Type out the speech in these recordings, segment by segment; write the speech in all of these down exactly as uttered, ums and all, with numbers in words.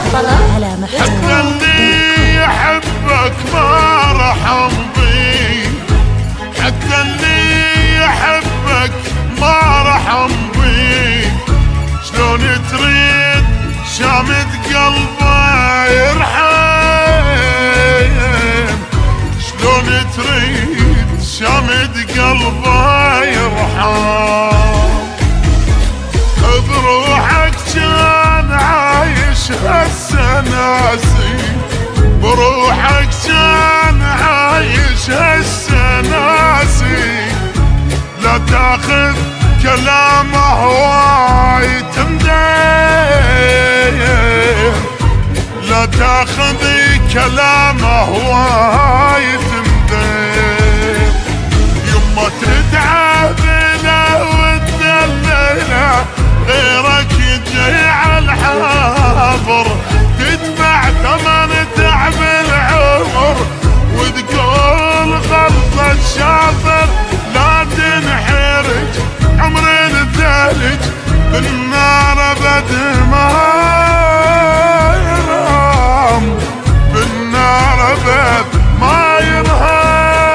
على محروم. حتى اللي يحبك ما راح امضي، حتى اللي يحبك ما راح امضي. شلون تريد شامت قلبه يرحم، شلون تريد شامت قلبه يرحم. بروحك كان عايش هسه ناسي، بروحك كان عايش هسه ناسي. لا تاخذ كلامه هواي تندم، لا تاخذ كلامه هواي تندم. يما تدعى بلا وتدلله غيرك يجي عالحاضر، تدفع ثمن تعب العمر وتقول غلطة شاطر. لا تنحرج عمر الثلج بالنار ابد ما يرام، بالنار ابد ما يرهام.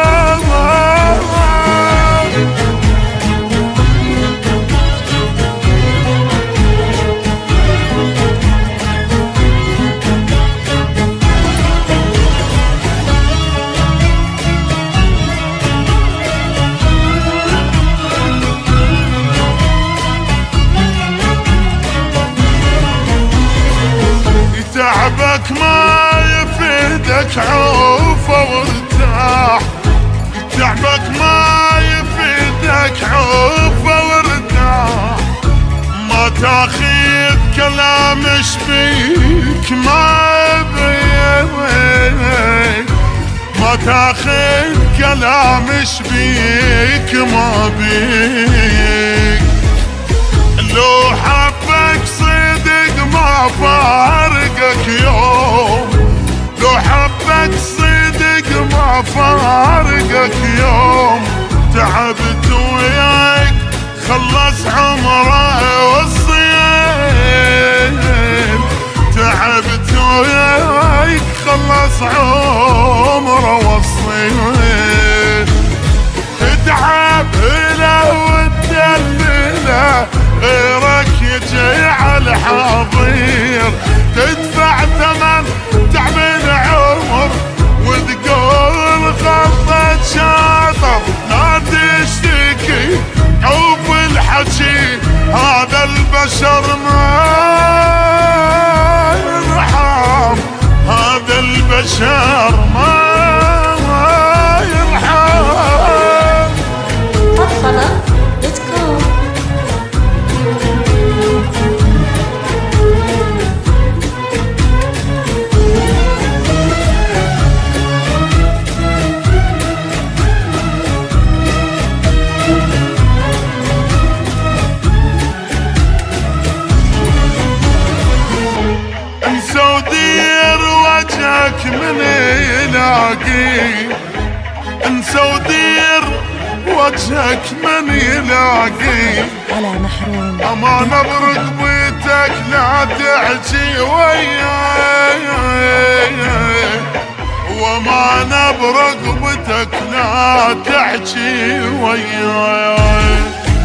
تعبك ما يفيدك عوفه وارتاح، تعبك ما يفيدك عوفه وارتاح. ما تاخذ كلام شبيك ما بيك، ما تاخذ كلام شبيك ما بيك. لو حبك صدق ما فارقك يوم، لو حبك صدق ما فارقك يوم. تعبت وياك خلص عمره والصيام، تعبت وياك خلص عمره والصيام. تتعب له وتدلله غيرك يجي عالحاضر، تدفع ثمن تعب العمر وتقول غلطة شاطر. لا تشتكي عوف الحكي هذا البشر ما يرحم، هذا البشر ما يرحم. فضفضة دوت كوم. انسى ودير وجهك من يلاقي، انسى ودير وجهك من يلاقي. على محروم. أمانة برقبتك لا تحكي وياي، وأمانة برقبتك لا تحكي وياي.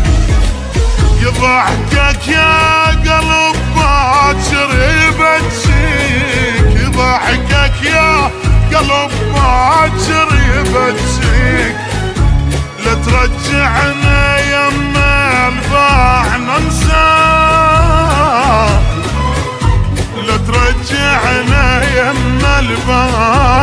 يضحكك يا قلب باكر يبكيك، يضحكك يا قلب باكر يبكيك. لا ترجعنا يما الباع ننساه، لا ترجعنا يما الباع